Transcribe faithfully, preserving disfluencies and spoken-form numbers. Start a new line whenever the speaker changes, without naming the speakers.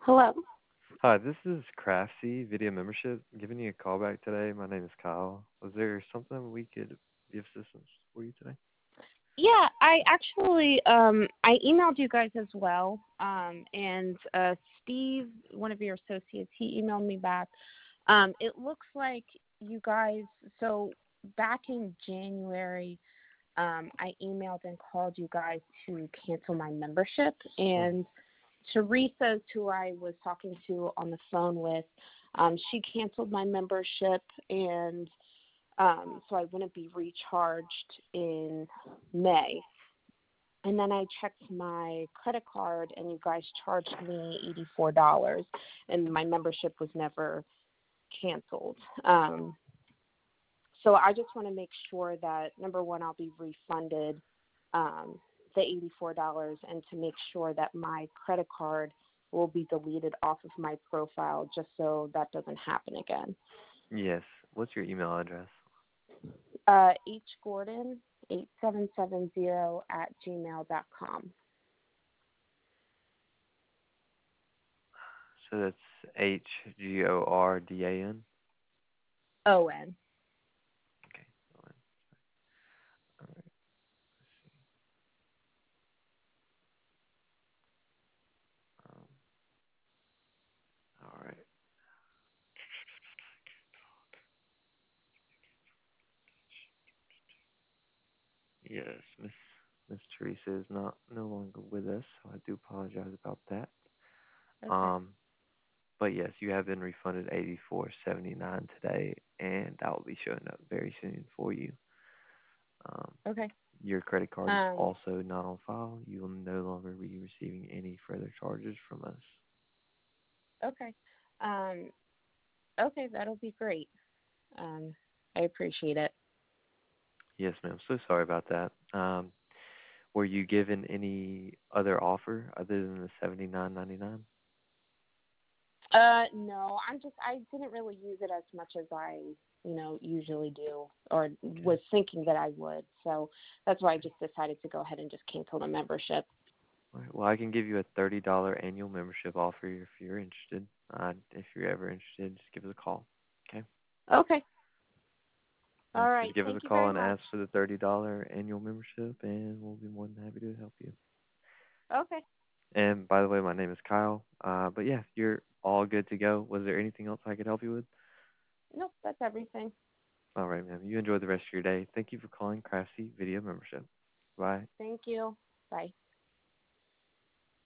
Hello.
Hi, this is Craftsy Video Membership. I'm giving you a call back today. My name is Kyle. Was there something we could be of assistance for you today?
Yeah, I actually um I emailed you guys as well. Um and uh Steve, one of your associates, he emailed me back. Um it looks like you guys so back in January, um I emailed and called you guys to cancel my membership,
Hmm.
and Teresa, who I was talking to on the phone with, um she canceled my membership, and um, so I wouldn't be recharged in May. And then I checked my credit card, and you guys charged me eighty-four dollars, and my membership was never canceled. Um, so I just want to make sure that, number one, I'll be refunded um, the eighty-four dollars, and to make sure that my credit card will be deleted off of my profile, just so that doesn't happen again.
Yes. What's your email address?
Uh, H Gordon eight seven seven zero at gmail dot com.
So that's H G O R D A N.
O N.
Okay. All right. Um, all right. Yes, Miss Miss Teresa is not no longer with us, so I do apologize about that.
Okay.
Um, but yes, you have been refunded eighty four seventy nine today, and that will be showing up very soon for you. Um,
Okay.
your credit card is
Um.
also not on file. You will no longer be receiving any further charges from us.
Okay. Um. Okay, that'll be great. Um. I appreciate it.
Yes, ma'am. So sorry about that. Um, were you given any other offer other than the seventy nine ninety nine?
Uh. No, I'm just. I didn't really use it as much as I, you know, usually do, or
Okay.
was thinking that I would. So that's why I just decided to go ahead and just cancel the membership.
All right. Well, I can give you a thirty dollar annual membership offer if you're interested. Uh, if you're ever interested, just give us a call. Okay.
Okay.
Yes,
All right.
just give us a
Thank you
call
very
and
much.
ask for the thirty dollar annual membership, and we'll be more than happy to help you.
Okay.
And by the way, my name is Kyle. Uh, but yeah, you're all good to go. Was there anything else I could help you with?
Nope. That's everything.
All right, ma'am. You enjoy the rest of your day. Thank you for calling Craftsy Video Membership. Bye.
Thank you. Bye.